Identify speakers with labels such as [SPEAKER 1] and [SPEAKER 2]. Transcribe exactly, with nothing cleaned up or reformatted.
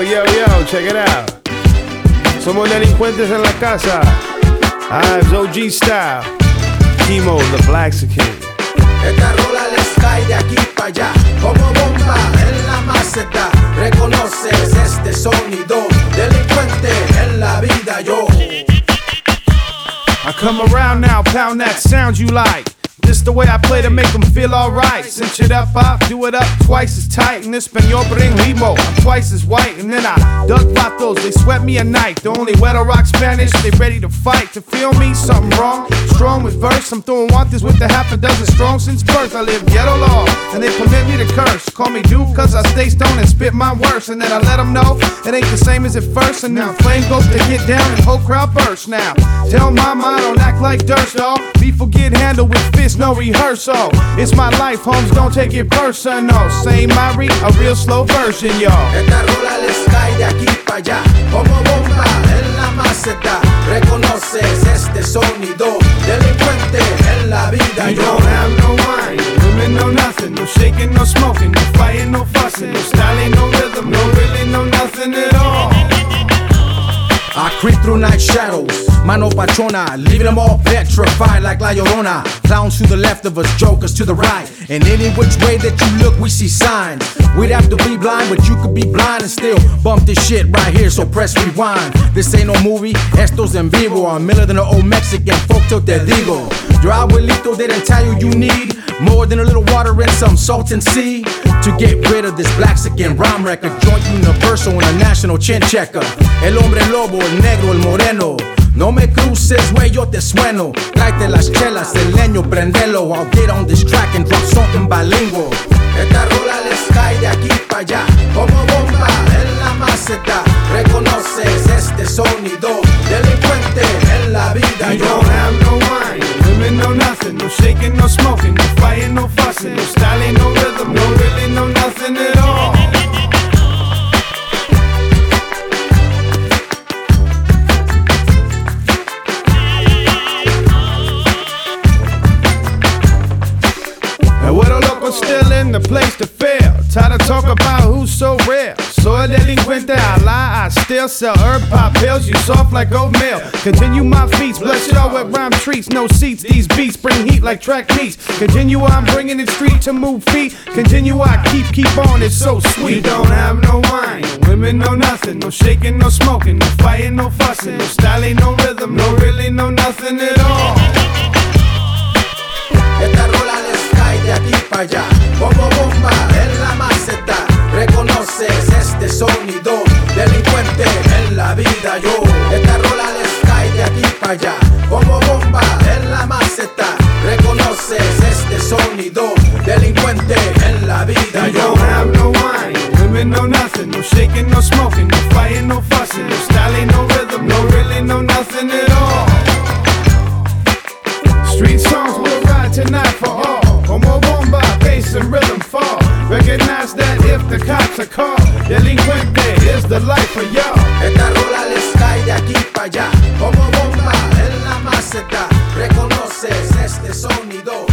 [SPEAKER 1] yo, yo, check it out. Somos delincuentes en la casa. Ives O G style. Chemo, the Blaxican.
[SPEAKER 2] Esta rola les cae de aquí para allá, como bomba en la maceta. Reconoces este sonido, delincuente en la vida yo.
[SPEAKER 1] I come around now, pound that sound you like. This the way I play to make them feel alright. Cinch it up, I do it up twice as tight. En español limo, I'm twice as white. And then I duck vatos, they sweat me at night. The only way to rock Spanish, they ready to fight. To feel me, something wrong, strong with verse. I'm throwing wantes with the half a dozen strong since birth. I live ghetto law, and they permit me to curse. Call me dude, cause I stay stoned and spit my worst. And then I let them know it ain't the same as at first. And now flame goes to get down and whole crowd burst now. Tell mama I don't act like dirt, dawg. Beef will get handled with fists, no rehearsal. It's my life, homes, don't take it personal. Saint Mary, a real slow version, y'all.
[SPEAKER 2] Esta rola les cae de aquí para allá, como bomba en la maceta. Reconoces este sonido, delincuente en la vida
[SPEAKER 1] You
[SPEAKER 2] yo.
[SPEAKER 1] don't have no wine, no women, no nothing. No shaking, no smoking, no fighting, no fussing. No style, ain't no rhythm, no really, no nothing at all.
[SPEAKER 2] I creep through night shadows, mano pachona, leaving them all petrified like La Llorona. Clowns to the left of us, jokers to the right. And any which way that you look, we see signs. We'd have to be blind, but you could be blind and still bump this shit right here, so press rewind. This ain't no movie, estos en vivo. I'm Miller than an old Mexican, folk te digo. Your abuelito didn't tell you you need more than a little water and some salt and sea to get rid of this Blaxican rhyme record. Joint universal and a national chin checker. El hombre lobo, el negro, el moreno. No me cruces, güey, yo te sueno. Tráete las chelas, el leño, prendelo. I'll get on this track and drop something bilingual. Esta rola les cae de aquí para allá, como bomba en la maceta. Reconoces este sonido, delincuente en la vida
[SPEAKER 1] You
[SPEAKER 2] yo.
[SPEAKER 1] don't have no wine, no women, no nothing. No shaking, no smoking, no fighting, no fussing. No style, ain't no rhythm, no really, no nothing at all. Still in the place to fail. Tired to talk about who's so rare. Soy delincuente, I lie, I still sell herb pop pills. You soft like oatmeal. Continue my feats, bloodshot all wet rhyme treats. No seats, these beats bring heat like track meets. Continue, I'm bringing it street to move feet. Continue, I keep, keep on, it's so sweet. You don't have no wine, no women, no nothing. No shaking, no smoking, no fighting, no fussing. No style, ain't no rhythm, no really, no nothing at all.
[SPEAKER 2] Esta rola les cae de aquí para allá, como bomba en la maceta. Reconoces este sonido, delincuente en la vida yo. Esta rola les cae de aquí para allá, como bomba en la maceta. Reconoces este sonido, delincuente en la vida
[SPEAKER 1] You
[SPEAKER 2] yo.
[SPEAKER 1] don't have no wine, no women, no nothing. No shaking, no smoking, no fighting, no fussing. No style, ain't no rhythm, no really, no nothing at all. Street songs will ride tonight for all. Como bomba, bass and rhythm fall. Recognize that if the cops are called, delincuente is the life for y'all.
[SPEAKER 2] Esta rola les cae de aquí para allá, como bomba en la maceta. Reconoces este sonido,